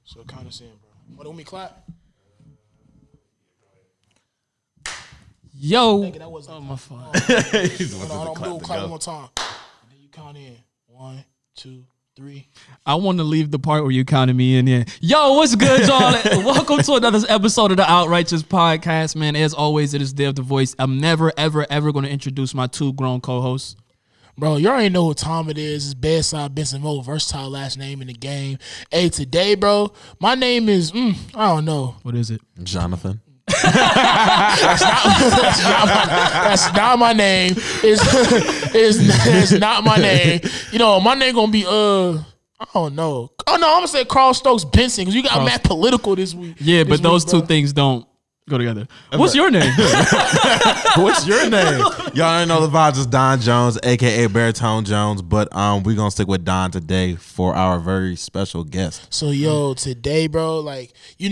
So count us in, bro. What, let me clap? Yo. Nigga, that wasn't my fault. Hold on, I'm gonna clap one more time. And then you count in. 1, 2, 3. I want to leave the part where you counted me in here. Yo, what's good, y'all? Welcome to another episode of the Outrighteous Podcast, man. As always, it is Dev the Voice. I'm never, ever, ever going to introduce my two grown co-hosts. Bro, you already know what time it is. It's Bedside Benson Mo, versatile last name in the game. Hey, today, bro, my name is, I don't know. What is it? Jonathan. That's not my name. It's not my name. You know, my name gonna be I don't know. Oh no, I'm gonna say Carl Stokes Benson because you got mad political this week. Yeah, but those two bro. things don't go together. What's your name? What's your name? Y'all already know the vibes is Don Jones, aka Baritone Jones, but we gonna stick with Don today for our very special guest. So yo, today, bro, like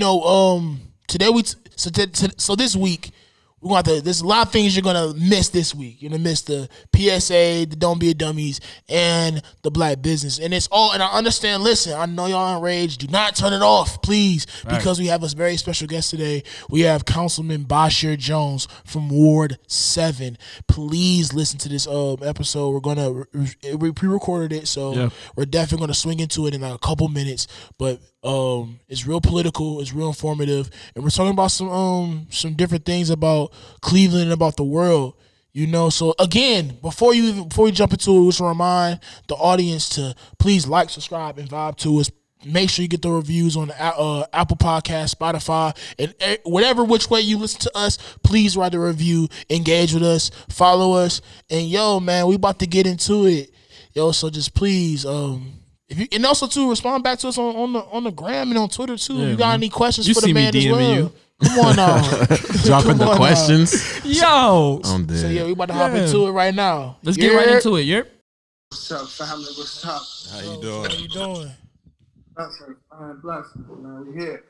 today so this week we're gonna have to. There's a lot of things you're gonna miss this week. You're gonna miss the PSA, the Don't Be a Dummies, and the Black Business. And it's all. And I understand. Listen, I know y'all enraged. Do not turn it off, please, because we have a very special guest today. We have Councilman Bashir Jones from Ward 7. Please listen to this episode. We're gonna we pre-recorded it, so we're definitely gonna swing into it in like a couple minutes. But it's real political. It's real informative, and we're talking about some different things about Cleveland and about the world. You know, so again, before we jump into it, just remind the audience to please like, subscribe, and vibe to us. Make sure you get the reviews on Apple Podcast, Spotify, and whatever which way you listen to us. Please write a review, engage with us, follow us, and yo, man, we about to get into it. Yo, so just please, if you, and also too respond back to us on the gram and on Twitter too. If you got any questions for the man as well. You. Come on now. Dropping the questions. Yo. I'm dead. So yeah, we about to hop into it right now. Let's get right into it. Yep. What's up, family? What's up? How you doing? How you doing? Blessed, man. We here.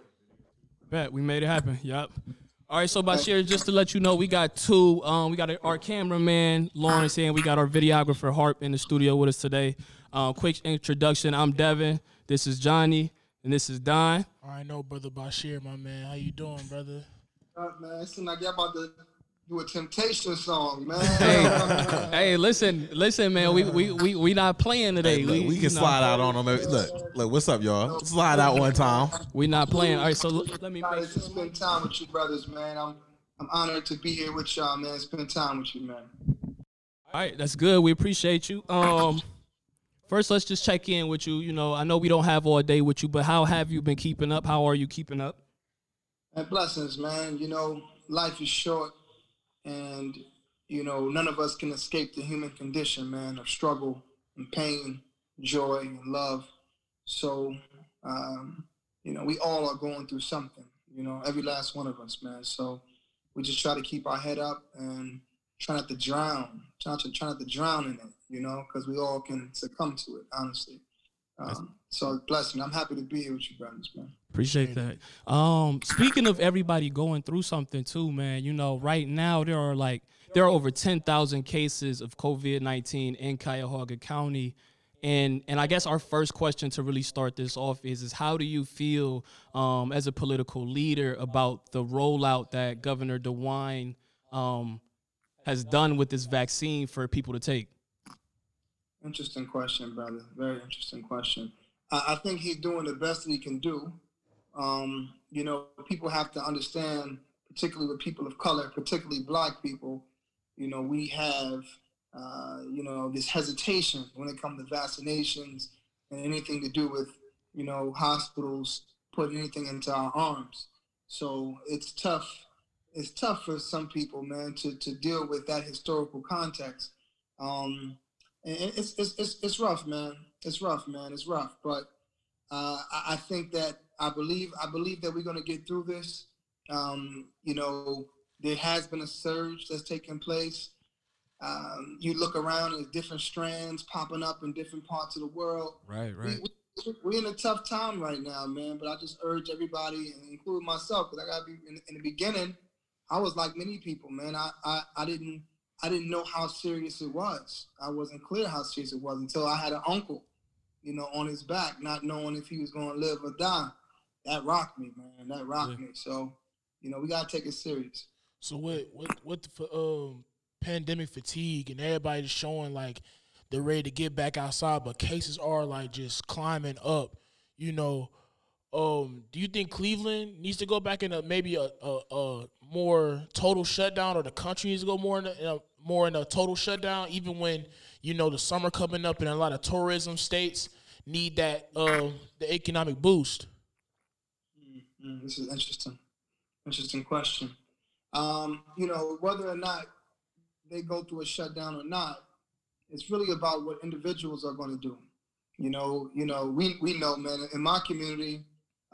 Bet we made it happen. Yup. All right, so Bashir, just to let you know, we got two. We got our cameraman Lawrence here, and we got our videographer Harp in the studio with us today. Quick introduction. I'm Devin. This is Johnny, and this is Don. I know, brother Bashir, my man. How you doing, brother? Man, it seems like y'all about to do a Temptation song, man. Hey, listen, man. We not playing today. Hey, look, we can slide out on them. Look, what's up, y'all? Slide out one time. We not playing. All right, so let me Excited make to spend time with you, brothers, man. I'm honored to be here with y'all, man. Spend time with you, man. All right, that's good. We appreciate you. First, let's just check in with you. You know, I know we don't have all day with you, but how have you been keeping up? How are you keeping up? And blessings, man. You know, life is short, and, you know, none of us can escape the human condition, man, of struggle and pain, joy and love. So, you know, we all are going through something, you know, every last one of us, man. So we just try to keep our head up and try not to drown in it, you know, because we all can succumb to it, honestly. So bless me. I'm happy to be here with you, brothers, man. Appreciate that. Speaking of everybody going through something too, man, you know, right now there are over 10,000 cases of COVID-19 in Cuyahoga County. And I guess our first question to really start this off is how do you feel as a political leader about the rollout that Governor DeWine has done with this vaccine for people to take? Interesting question, brother. Very interesting question. I think he's doing the best that he can do. You know, people have to understand, particularly with people of color, particularly Black people, you know, we have, you know, this hesitation when it comes to vaccinations and anything to do with, you know, hospitals putting anything into our arms. So it's tough. It's tough for some people, man, to deal with that historical context. And it's rough, man. It's rough, man. It's rough. But I think that I believe that we're going to get through this. You know, there has been a surge that's taken place. You look around, there's different strands popping up in different parts of the world. Right. We're in a tough time right now, man. But I just urge everybody, including myself, because I got to be in the beginning. I was like many people, man. I didn't know how serious it was. I wasn't clear how serious it was until I had an uncle on his back, not knowing if he was going to live or die. That rocked me, man. That rocked me. So, we got to take it serious. So what the pandemic fatigue and everybody just showing like they're ready to get back outside, but cases are like just climbing up. Do you think Cleveland needs to go back in maybe a more total shutdown, or the country needs to go more in a total shutdown, even when the summer coming up and a lot of tourism states need that the economic boost? This is interesting question. Whether or not they go through a shutdown or not, it's really about what individuals are going to do. We know, man, in my community,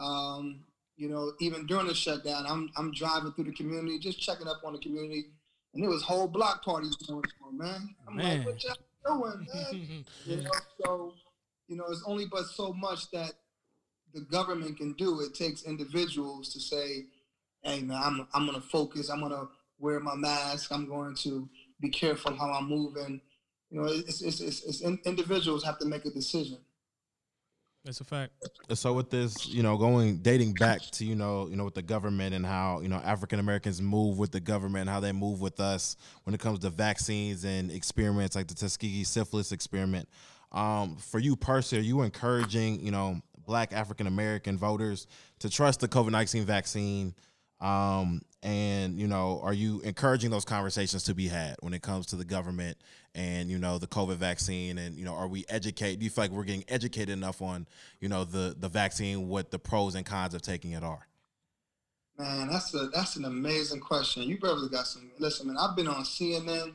even during the shutdown, I'm driving through the community, just checking up on the community, and there was whole block parties going on, man. I'm like, what y'all doing, man? So, it's only but so much that the government can do. It takes individuals to say, hey, man, I'm going to focus. I'm going to wear my mask. I'm going to be careful how I'm moving. It's individuals have to make a decision. That's a fact. So with this, dating back to, with the government and how, African Americans move with the government and how they move with us when it comes to vaccines and experiments like the Tuskegee syphilis experiment. For you personally, are you encouraging, Black African American voters to trust the COVID-19 vaccine? And, are you encouraging those conversations to be had when it comes to the government and, the COVID vaccine? And, are we educated? Do you feel like we're getting educated enough on, the vaccine, what the pros and cons of taking it are? Man, that's an amazing question. You brothers got some. Listen, man, I've been on CNN.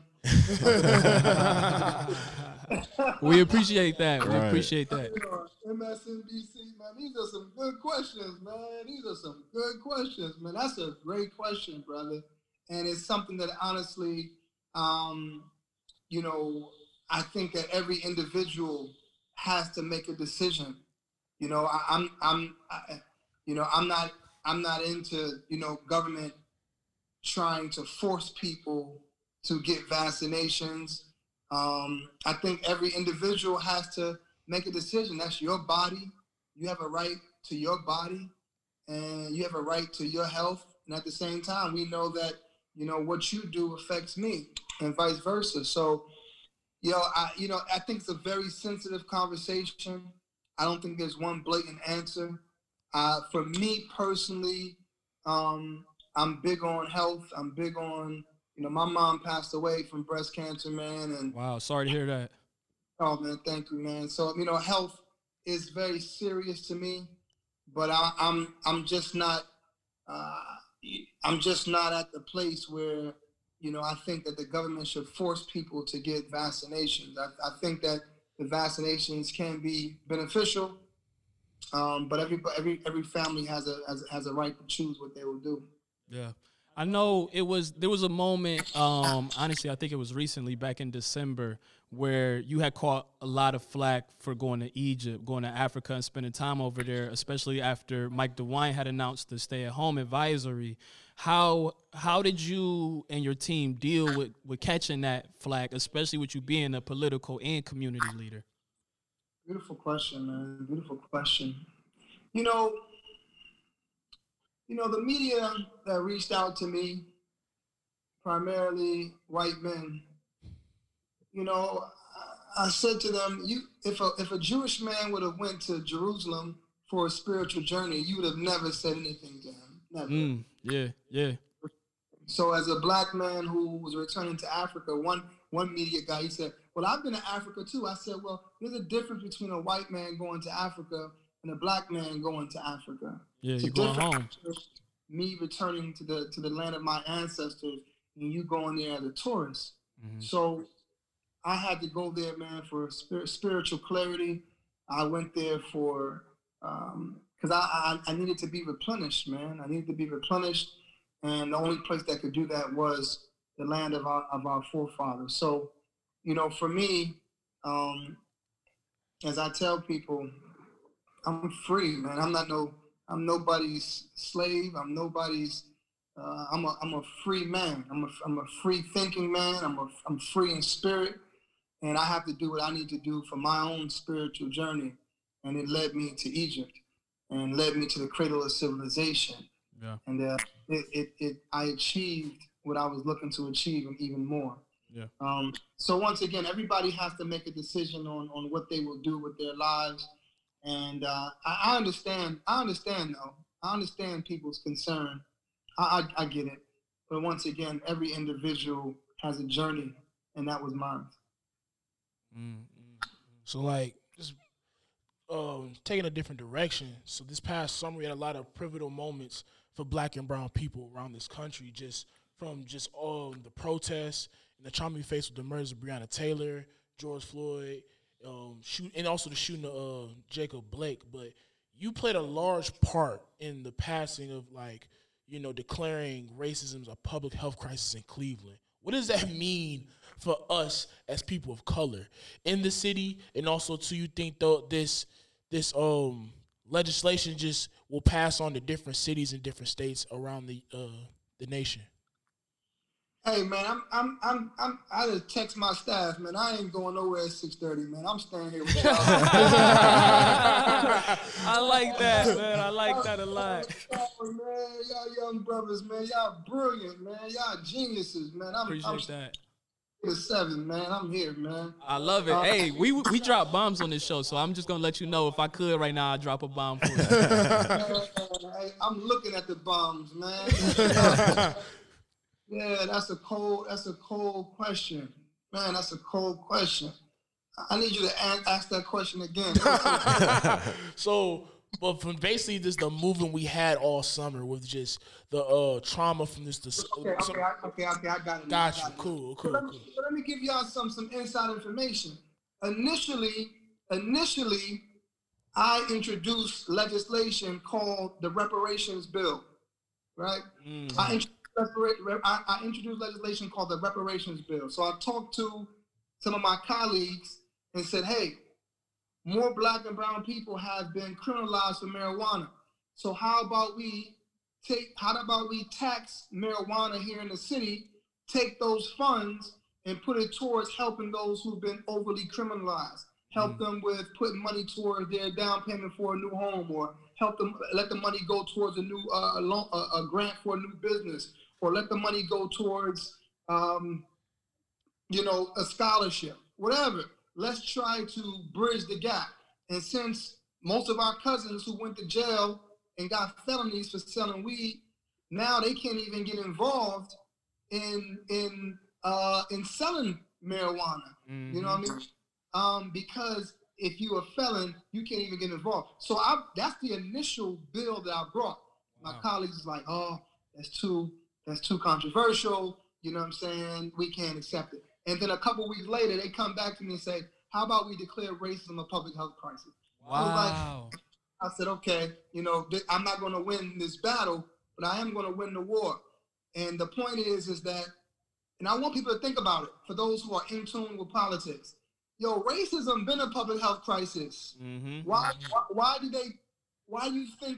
We appreciate that. We Right. appreciate that. MSNBC, man, these are some good questions, man. That's a great question, brother. And it's something that honestly, I think that every individual has to make a decision. I'm not into, government trying to force people to get vaccinations. I think every individual has to make a decision. That's your body. You have a right to your body, and you have a right to your health. And at the same time, we know that, what you do affects me and vice versa. So, I think it's a very sensitive conversation. I don't think there's one blatant answer. For me personally, I'm big on health. I'm big on, my mom passed away from breast cancer, man. And wow, sorry to hear that. Oh, man, thank you, man. So, health is very serious to me, but I'm just not at the place where, I think that the government should force people to get vaccinations. I think that the vaccinations can be beneficial, but every family has a right to choose what they will do. Yeah. I know there was a moment, honestly, I think it was recently back in December, where you had caught a lot of flack for going to Egypt, going to Africa and spending time over there, especially after Mike DeWine had announced the stay-at-home advisory. How did you and your team deal with catching that flack, especially with you being a political and community leader? Beautiful question, man. Beautiful question. The media that reached out to me, primarily white men, I said to them, if a Jewish man would have went to Jerusalem for a spiritual journey, you would have never said anything to him. Never. Yeah. So as a black man who was returning to Africa, one media guy, he said, well, I've been to Africa too. I said, well, there's a difference between a white man going to Africa and a black man going to Africa. Yeah, it's you're going home. Me returning to the land of my ancestors and you going there as a tourist. Mm-hmm. So I had to go there, man, for spiritual clarity. I went there for because I needed to be replenished, man. I needed to be replenished, and the only place that could do that was the land of our forefathers. So, for me, as I tell people, I'm free, man. I'm nobody's slave. I'm nobody's. I'm a free man. I'm a free thinking man. I'm free in spirit, and I have to do what I need to do for my own spiritual journey. and it led me to Egypt, and led me to the cradle of civilization. Yeah. And I achieved what I was looking to achieve, and even more. Yeah. So once again, everybody has to make a decision on what they will do with their lives. And I understand though. I understand people's concern. I get it. But once again, every individual has a journey, and that was mine. So like just taking a different direction. So this past summer we had a lot of pivotal moments for Black and brown people around this country, just from just all the protests and the trauma we faced with the murders of Breonna Taylor, George Floyd, and also the shooting of Jacob Blake. But you played a large part in the passing of, like, you know, declaring racism as a public health crisis in Cleveland. What does that mean for us as people of color in the city? And also, do you think though this legislation just will pass on to different cities and different states around the nation? Hey man, I just text my staff, man. I ain't going nowhere at 6:30, man. I'm staying here with y'all. I like that, man. I like that a lot. Man, y'all young brothers, man. Y'all brilliant, man. Y'all geniuses, man. Appreciate that. The 7, man. I'm here, man. I love it. Hey, we drop bombs on this show, so I'm just gonna let you know, if I could right now, I'd drop a bomb for you. Hey, I'm looking at the bombs, man. Yeah, that's a cold question. Man, that's a cold question. I need you to ask that question again. So, but from basically just the movement we had all summer with just the trauma from this. Okay, I got it. Got you. Cool. Let me give y'all some inside information. Initially, I introduced legislation called the Reparations Bill, right? Mm-hmm. I introduced legislation called the Reparations Bill. So I talked to some of my colleagues and said, hey, more Black and brown people have been criminalized for marijuana. So how about we tax marijuana here in the city, take those funds and put it towards helping those who've been overly criminalized, help them with putting money towards their down payment for a new home, or help them, let the money go towards a new a grant for a new business, or let the money go towards, a scholarship, whatever. Let's try to bridge the gap. And since most of our cousins who went to jail and got felonies for selling weed, now they can't even get involved in selling marijuana. Mm-hmm. You know what I mean? Because if you're a felon, you can't even get involved. So that's the initial bill that I brought. My colleagues is like, oh, that's too controversial. You know what I'm saying? We can't accept it. And then a couple weeks later, they come back to me and say, how about we declare racism a public health crisis? Wow. I said, okay, I'm not going to win this battle, but I am going to win the war. And the point is that, and I want people to think about it, for those who are in tune with politics. Racism been a public health crisis. Mm-hmm. Why do you think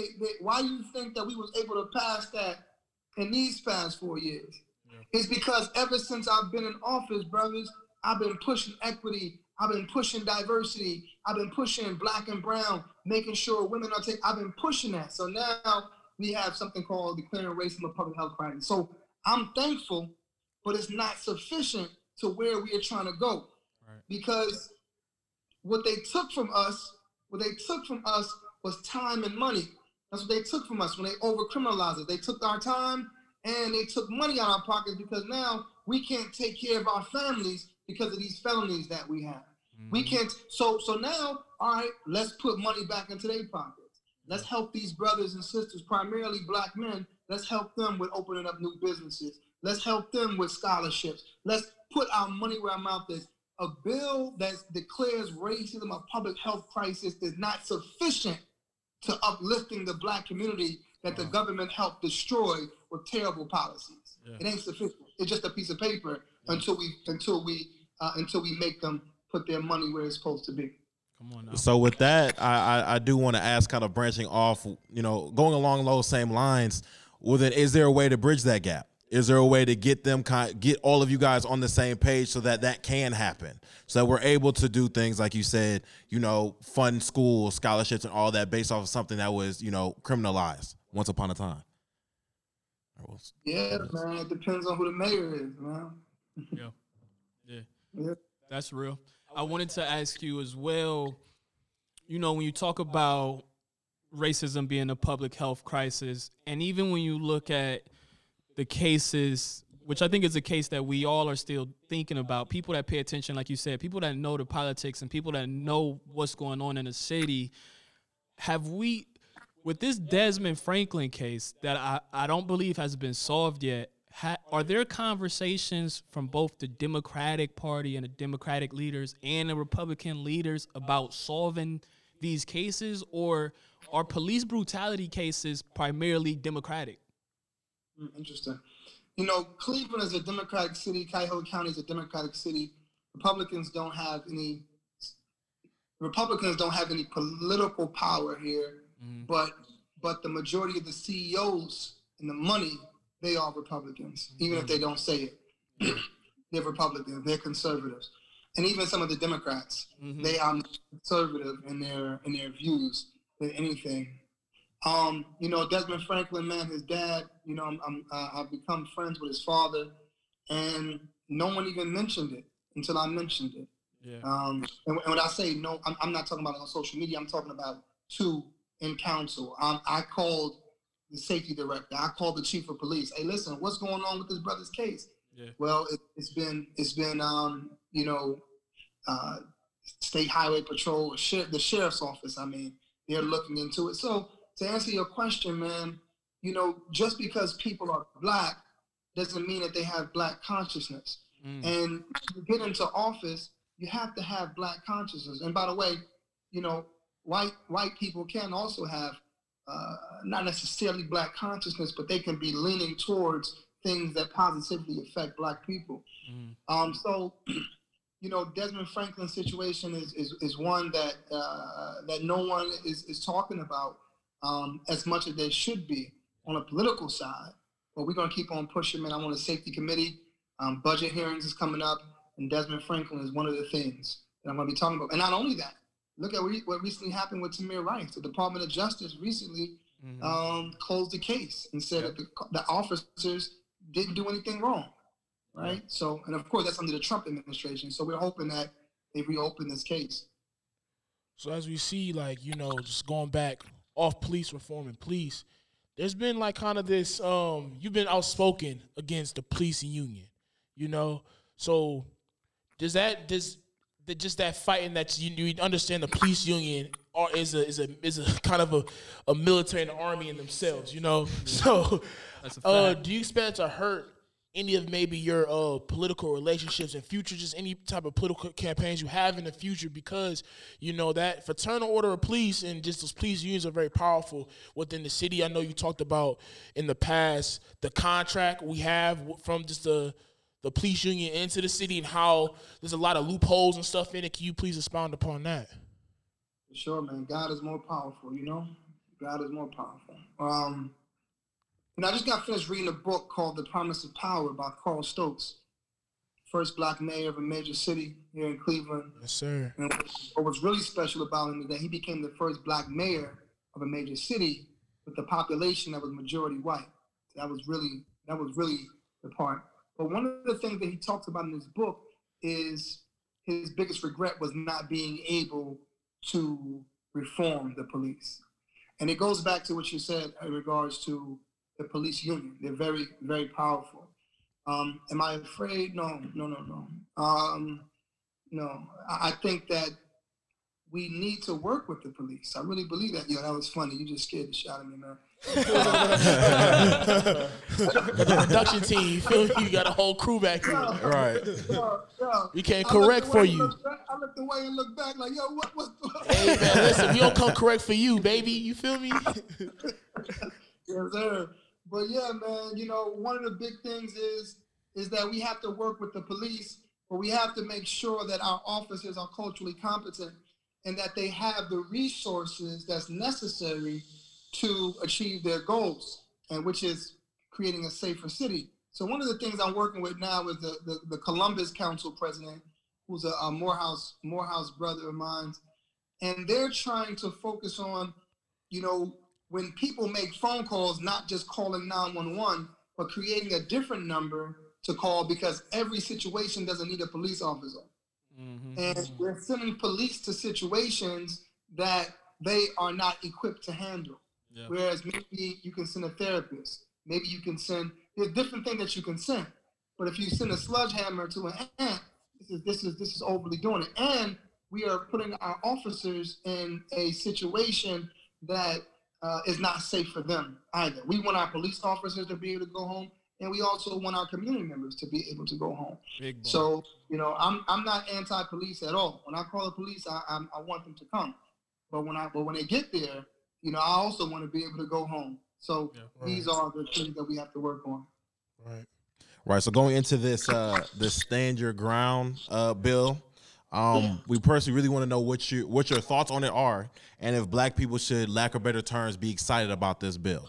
that we was able to pass that in these past 4 years? Yeah. It's because ever since I've been in office, brothers, I've been pushing equity. I've been pushing diversity. I've been pushing Black and brown, making sure women are taken. I've been pushing that. So now we have something called declaring racism a public health crisis. So I'm thankful, but it's not sufficient to where we are trying to go. Right. Because what they took from us was time and money. That's what they took from us when they over-criminalized us. They took our time and they took money out of our pockets, because now we can't take care of our families because of these felonies that we have. Mm-hmm. We can't. So now, all right, let's put money back into their pockets. Let's help these brothers and sisters, primarily Black men. Let's help them with opening up new businesses. Let's help them with scholarships. Let's put our money where our mouth is. A bill that declares racism a public health crisis is not sufficient to uplifting the Black community that the government helped destroy with terrible policies. Yeah. It ain't sufficient. It's just a piece of paper until we make them put their money where it's supposed to be. Come on now. So with that, I do want to ask, kind of branching off, going along those same lines. Well, then, is there a way to bridge that gap? Is there a way to get all of you guys on the same page so that can happen? So that we're able to do things like you said, fund school scholarships and all that based off of something that was, criminalized once upon a time. Yeah, man. It depends on who the mayor is, man. Yeah. That's real. I wanted to ask you as well, when you talk about racism being a public health crisis, and even when you look at the cases, which I think is a case that we all are still thinking about, people that pay attention, like you said, people that know the politics and people that know what's going on in the city, with this Desmond Franklin case that I don't believe has been solved yet, are there conversations from both the Democratic Party and the Democratic leaders and the Republican leaders about solving these cases, or are police brutality cases primarily Democratic? Interesting. Cleveland is a Democratic city. Cuyahoga County is a Democratic city. Republicans don't have any political power here, but the majority of the CEOs and the money, they are Republicans, even if they don't say it. They're Republicans. They're conservatives, and even some of the Democrats, they are conservative in their views than anything. Desmond Franklin, man, his dad. I've become friends with his father, and no one even mentioned it until I mentioned it. Yeah. And when I say no, I'm not talking about it on social media. I'm talking about in council. I called the safety director. I called the chief of police. Hey, listen, what's going on with this brother's case? Yeah. Well, it's been State Highway Patrol, the sheriff's office. I mean, they're looking into it. So to answer your question, man, just because people are black doesn't mean that they have black consciousness. And to get into office, you have to have black consciousness. And by the way, white people can also have not necessarily black consciousness, but they can be leaning towards things that positively affect black people. So, Desmond Franklin's situation is one that no one is talking about as much as they should be on a political side. But we're going to keep on pushing, man. I'm on the safety committee. Budget hearings is coming up, and Desmond Franklin is one of the things that I'm going to be talking about. And not only that, look at what recently happened with Tamir Rice. The Department of Justice recently closed the case and said that the officers didn't do anything wrong, right? So, and of course, that's under the Trump administration. So we're hoping that they reopen this case. So as we see, just going back off police reform and police, there's been kind of this, you've been outspoken against the police union, So just that fighting that you understand the police union is a kind of a military and an army in themselves, So do you expect it to hurt any of maybe your political relationships in future, just any type of political campaigns you have in the future? Because that fraternal order of police and just those police unions are very powerful within the city. I know you talked about in the past the contract we have from just the police union into the city and how there's a lot of loopholes and stuff in it. Can you please expound upon that? Sure, man. God is more powerful, God is more powerful. I just got finished reading a book called The Promise of Power by Carl Stokes, first black mayor of a major city here in Cleveland. Yes, sir. And what was really special about him is that he became the first black mayor of a major city with a population that was majority white. That was really the part. But one of the things that he talks about in his book is his biggest regret was not being able to reform the police. And it goes back to what you said in regards to the police union. They're very, very powerful. Am I afraid? No. I think that we need to work with the police. I really believe that. That was funny. You just scared the shit out of me, man. The production team, you feel me? You got a whole crew back here. Right. We can't correct for you. I looked away and looked back like, what's Hey, man, listen, we don't come correct for you, baby. You feel me? Yes, sir. But yeah, man, one of the big things is that we have to work with the police, but we have to make sure that our officers are culturally competent and that they have the resources that's necessary to achieve their goals, and which is creating a safer city. So one of the things I'm working with now is the Columbus Council president, who's a Morehouse brother of mine, and they're trying to focus on, when people make phone calls, not just calling 911, but creating a different number to call, because every situation doesn't need a police officer. Mm-hmm. And we're sending police to situations that they are not equipped to handle. Yeah. Whereas maybe you can send a therapist. Maybe you can send, there's different things that you can send. But if you send a sledgehammer to an ant, this is overly doing it. And we are putting our officers in a situation that is not safe for them either. We want our police officers to be able to go home, and we also want our community members to be able to go home. So, I'm not anti-police at all. When I call the police, I want them to come. But when they get there, I also want to be able to go home. So these are the things that we have to work on. Right. So going into this Stand Your Ground bill, we personally really want to know what your thoughts on it are, and if Black people should, lack of better terms, be excited about this bill.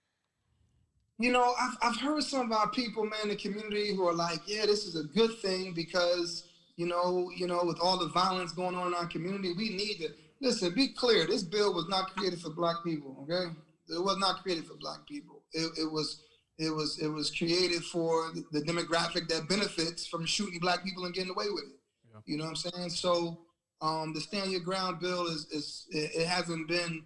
I've heard some of our people, man, in the community who are like, yeah, this is a good thing because, with all the violence going on in our community, we need to, listen, be clear. This bill was not created for Black people, okay? It was not created for Black people. It was created for the demographic that benefits from shooting Black people and getting away with it. Yeah. You know what I'm saying? So the Stand Your Ground bill it hasn't been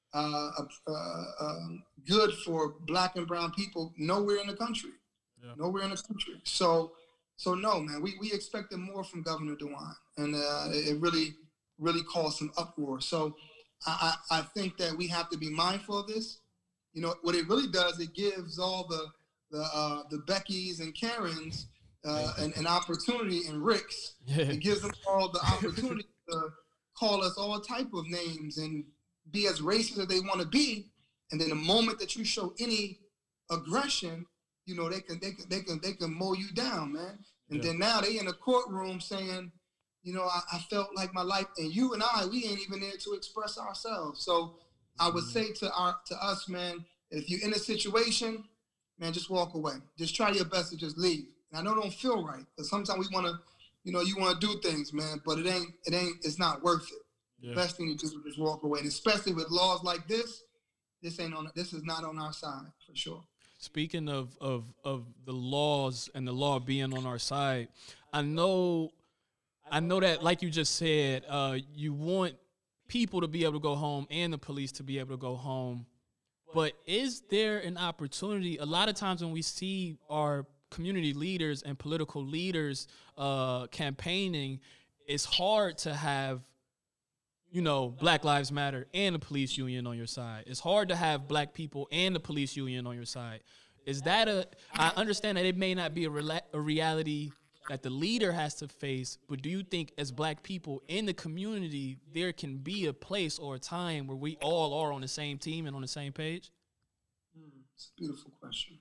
good for Black and brown people nowhere in the country. Yeah. Nowhere in the country. So no, man, we expected more from Governor DeWine, and it really caused some uproar. So I think that we have to be mindful of this. What it really does, it gives all the Beckys and Karens an opportunity, and Ricks. Yeah. It gives them all the opportunity to call us all type of names and be as racist as they want to be. And then the moment that you show any aggression, they can mow you down, man. And then now they in the courtroom saying, I felt like my life, and you and we ain't even there to express ourselves. So I would say to us, man, if you're in a situation, man, just walk away. Just try your best to just leave. And I know it don't feel right, because sometimes we want to, you want to do things, man, but it's not worth it. Yeah. The best thing to do is just walk away. And especially with laws like this, this is not on our side for sure. Speaking of the laws and the law being on our side, I know that, like you just said, you want people to be able to go home and the police to be able to go home. But is there an opportunity? A lot of times when we see our community leaders and political leaders campaigning, it's hard to have, Black Lives Matter and the police union on your side. It's hard to have Black people and the police union on your side. Is that I understand that it may not be a reality that the leader has to face, but do you think as Black people in the community, there can be a place or a time where we all are on the same team and on the same page? It's a beautiful question.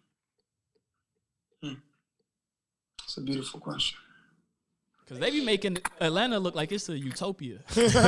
It's a beautiful question. Because they be making Atlanta look like it's a utopia.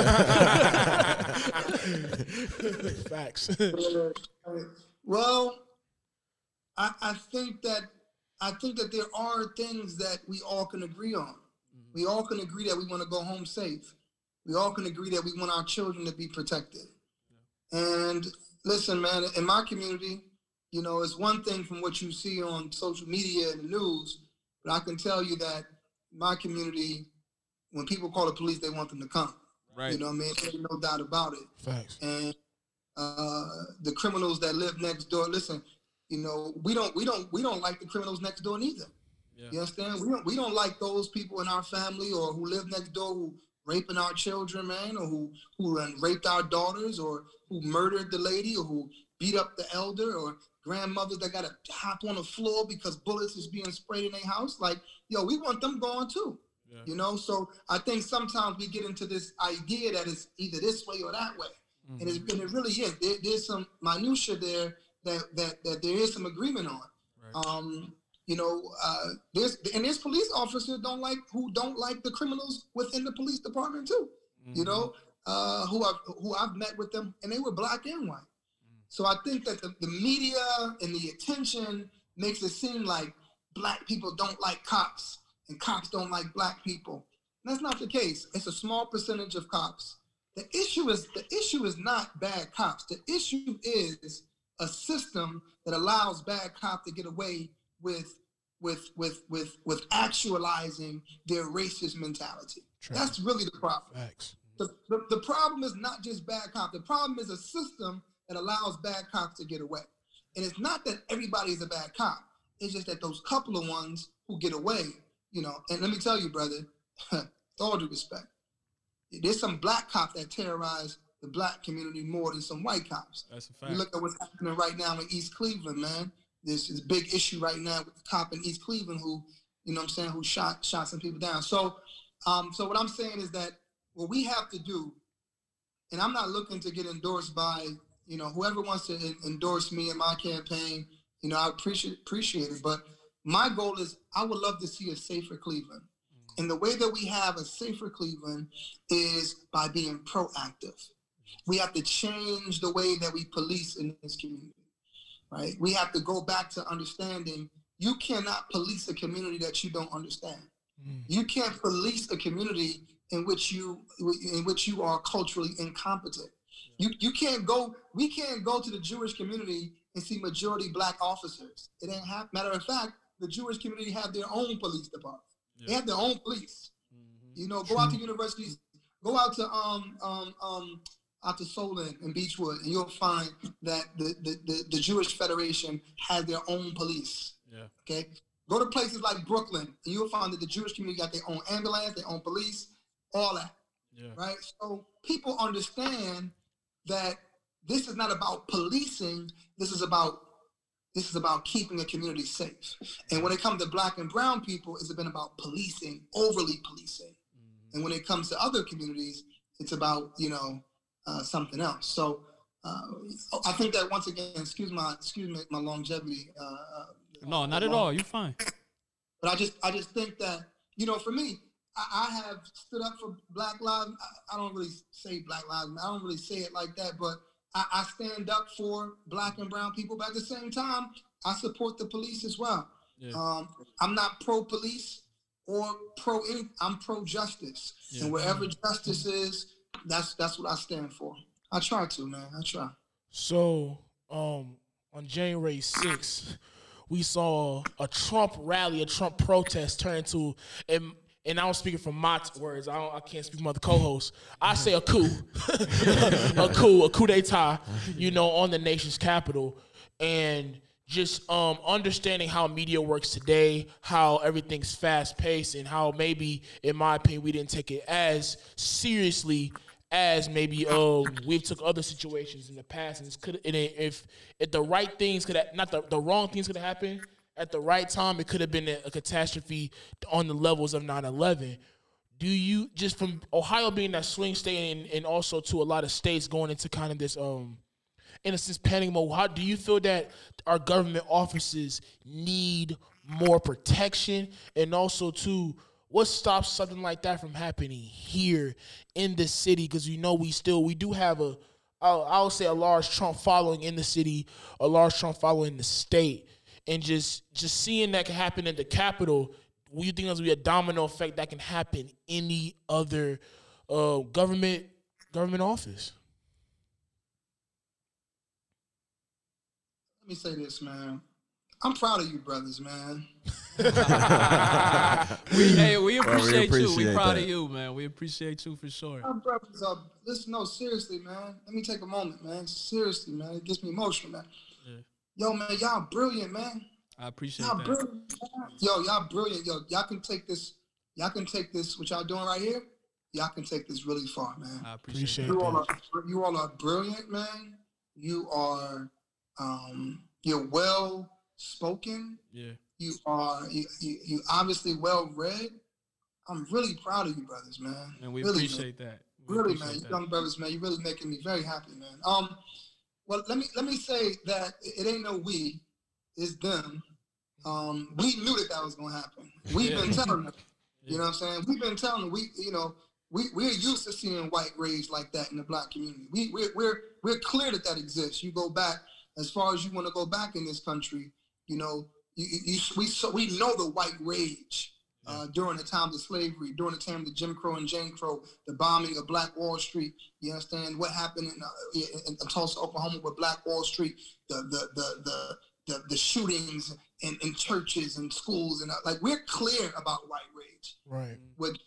Facts. Well, I think that there are things that we all can agree on. Mm-hmm. We all can agree that we want to go home safe. We all can agree that we want our children to be protected. Yeah. And listen, man, in my community, it's one thing from what you see on social media and the news, but I can tell you that my community, when people call the police, they want them to come. Right. You know what I mean? There's no doubt about it. Facts. And the criminals that live next door, listen, we don't like the criminals next door neither. Yeah. You understand? We don't like those people in our family or who live next door who raping our children, man, or who raped our daughters, or who murdered the lady, or who beat up the elder, or grandmothers that got to hop on the floor because bullets is being sprayed in their house. Like, we want them gone too. Yeah. So I think sometimes we get into this idea that it's either this way or that way. Mm-hmm. And it really is. There's some minutia there that there is some agreement on. Right. There's police officers who don't like the criminals within the police department too. Mm-hmm. Who I've met with them, and they were Black and white. Mm-hmm. So I think that the media and the attention makes it seem like black people don't like cops and cops don't like black people. And that's not the case. It's a small percentage of cops. The issue is not bad cops. The issue is a system that allows bad cops to get away with actualizing their racist mentality. That's really the problem. Facts. The problem is not just bad cops. The problem is a system that allows bad cops to get away. And it's not that everybody is a bad cop. It's just that those couple of ones who get away, you know, and let me tell you, brother, with all due respect, there's some black cops that terrorize the black community more than some white cops. That's a fact. You look at what's happening right now in East Cleveland, man. There's this big issue right now with the cop in East Cleveland who, you know what I'm saying, who shot some people down. So what I'm saying is that what we have to do, and I'm not looking to get endorsed by, you know, whoever wants to endorse me in my campaign, you know, I appreciate it. But my goal is I would love to see a safer Cleveland. And the way that we have a safer Cleveland is by being proactive. We have to change the way that we police in this community, right? We have to go back to understanding you cannot police a community that you don't understand. You can't police a community in which you are culturally incompetent. You can't go. We can't go to the Jewish community and see majority black officers. It ain't happen. Matter of fact, the Jewish community have their own police department. They have their own police. You know, go out to universities, go out to out to Solon and Beechwood, and you'll find that the Jewish Federation has their own police. Yeah. Okay. Go to places like Brooklyn, and you'll find that the Jewish community got their own ambulance, their own police, all that. Yeah. Right. So people understand that this is not about policing. This is about keeping a community safe. And when it comes to black and brown people, it's been about policing, overly policing. And when it comes to other communities, it's about, you know, something else. So I think that once again, excuse my longevity. No, not at all. You're fine. But I just think that, you know, for me, I have stood up for Black Lives. I don't really say Black Lives. I don't really say it like that, but I stand up for black and brown people. But at the same time, I support the police as well. Yeah. I'm not pro-police or pro-anything. I'm pro-justice. Yeah. And wherever justice is, that's what I stand for. I try to, man. I try. So on January 6th, we saw a Trump rally, a Trump protest turn into, and I'm speaking from my words. I can't speak from other co-hosts. I say a coup, a coup d'etat, you know, on the nation's capital, and just understanding how media works today, how everything's fast paced, and how maybe, in my opinion, we didn't take it as seriously as maybe we've took other situations in the past, and if the right things not the wrong things could have happened at the right time, it could have been a catastrophe on the levels of 9/11. Do you, just from Ohio being that swing state and also to a lot of states going into kind of this in a sense panic mode, how do you feel that our government offices need more protection, and also too, what stops something like that from happening here in the city? Because you know we do have I'll say a large Trump following in the city, a large Trump following in the state, and just seeing that can happen in the Capitol. Do you think there's gonna be a domino effect that can happen any other government office? Let me say this, man. I'm proud of you brothers, man. we appreciate you. We proud of you, man. We appreciate you for sure. My brothers are, listen, no, seriously, man. Let me take a moment, man. Seriously, man. It gets me emotional, man. Yeah. Yo, man, y'all brilliant, man. I appreciate y'all that. Brilliant, man. Yo, y'all brilliant. Yo, y'all can take this, what y'all doing right here, y'all can take this really far, man. I appreciate that. You all are brilliant, man. You are, you're well spoken. Yeah. You obviously well read. I'm really proud of you brothers, man. And we really, appreciate that. Really, man. You young brothers, man, you're really making me very happy, man. Well, let me say that it ain't no we, it's them. We knew that was gonna happen. We've been telling them. You know what I'm saying? We've been telling them. We're used to seeing white rage like that in the black community. We're clear that exists. You go back as far as you want to go back in this country. You know, we know the white rage during the times of slavery, during the time of the Jim Crow and Jane Crow, the bombing of Black Wall Street. You understand what happened in Tulsa, Oklahoma, with Black Wall Street, the shootings in churches and schools, and like, we're clear about white rage. Right.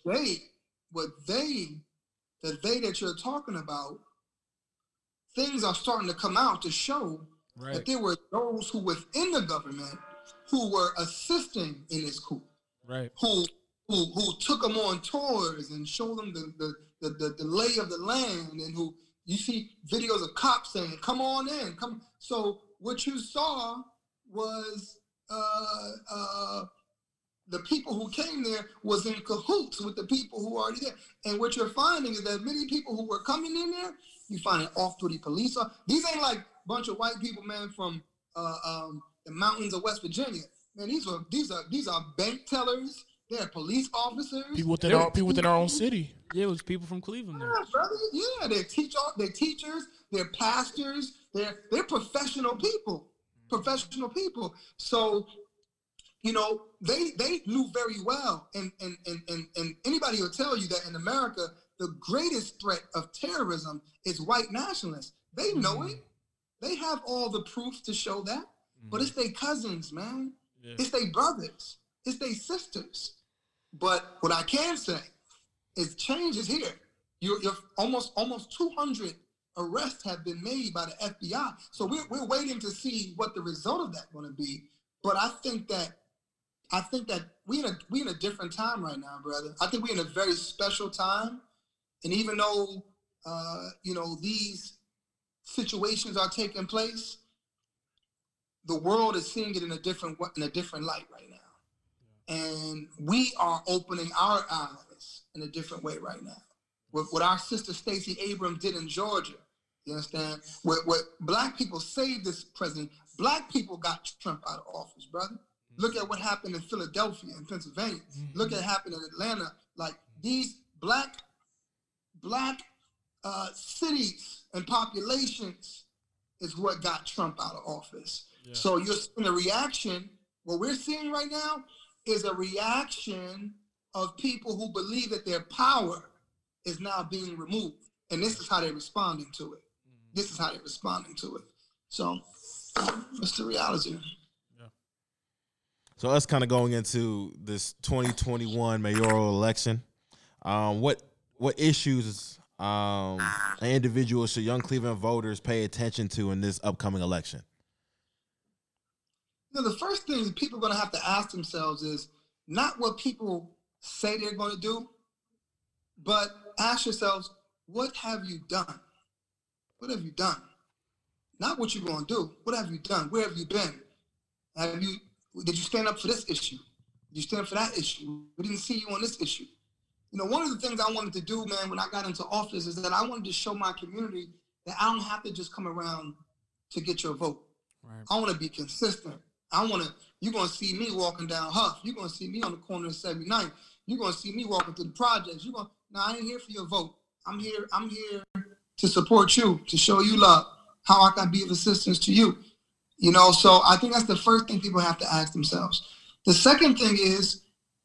The they that you're talking about, things are starting to come out to show that there were those who within the government who were assisting in this coup. Right. Who took them on tours and showed them the lay of the land, and who you see videos of cops saying, "Come on in, come." So what you saw was the people who came there was in cahoots with the people who were already there. And what you're finding is that many people who were coming in there, you find an off-duty police. These ain't like a bunch of white people, man, from the mountains of West Virginia. Man, these are bank tellers. They're police officers. People within our own city. Yeah, it was people from Cleveland there. Yeah, brother. Yeah, they're teachers, they're pastors, they're professional people. Professional people. So, you know, they knew very well, and anybody will tell you that in America, the greatest threat of terrorism is white nationalists. They know it. They have all the proof to show that. But it's their cousins, man. Yeah. It's their brothers. It's their sisters. But what I can say is change is here. You're almost 200 arrests have been made by the FBI. So we're waiting to see what the result of that going to be. But I think that we in a different time right now, brother. I think we're in a very special time. And even though you know, these situations are taking place, the world is seeing it in a different light right now. And we are opening our eyes in a different way right now. What our sister Stacey Abrams did in Georgia, you understand? What black people saved this president. Black people got Trump out of office, brother. Look at what happened in Philadelphia and Pennsylvania. Look at what happened in Atlanta. Like, these black cities and populations is what got Trump out of office. Yeah. So you're seeing a reaction. What we're seeing right now is a reaction of people who believe that their power is now being removed. And this is how they're responding to it. This is how they're responding to it. So that's the reality. Yeah. So us kind of going into this 2021 mayoral election, what issues and individuals should young Cleveland voters pay attention to in this upcoming election? You know, the first thing people are going to have to ask themselves is not what people say they're going to do, but ask yourselves, what have you done? What have you done? Not what you're going to do. What have you done? Where have you been? Did you stand up for this issue? Did you stand up for that issue? We didn't see you on this issue. You know, one of the things I wanted to do, man, when I got into office is that I wanted to show my community that I don't have to just come around to get your vote. Right. I want to be consistent. You're going to see me walking down Huff. You're going to see me on the corner of 79th. You're going to see me walking through the projects. No, I ain't here for your vote. I'm here to support you, to show you love, how I can be of assistance to you. You know, so I think that's the first thing people have to ask themselves. The second thing is,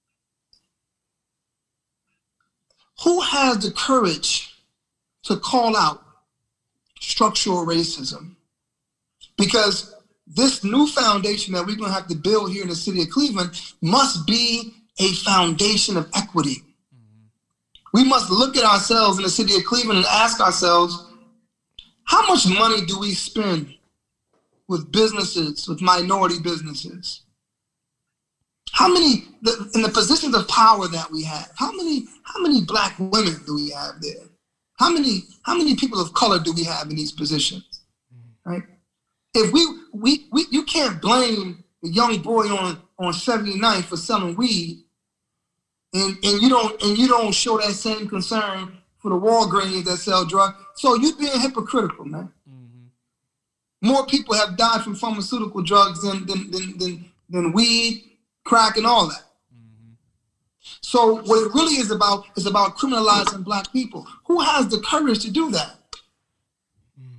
who has the courage to call out structural racism? Because this new foundation that we're going to have to build here in the city of Cleveland must be a foundation of equity. We must look at ourselves in the city of Cleveland and ask ourselves, how much money do we spend with businesses, with minority businesses? How many, in the positions of power that we have, how many black women do we have there? How many people of color do we have in these positions, right? If you can't blame the young boy on 79th for selling weed, and you don't show that same concern for the Walgreens that sell drugs. So you're being hypocritical, man. Mm-hmm. More people have died from pharmaceutical drugs than weed, crack, and all that. Mm-hmm. So what it really is about criminalizing black people. Who has the courage to do that?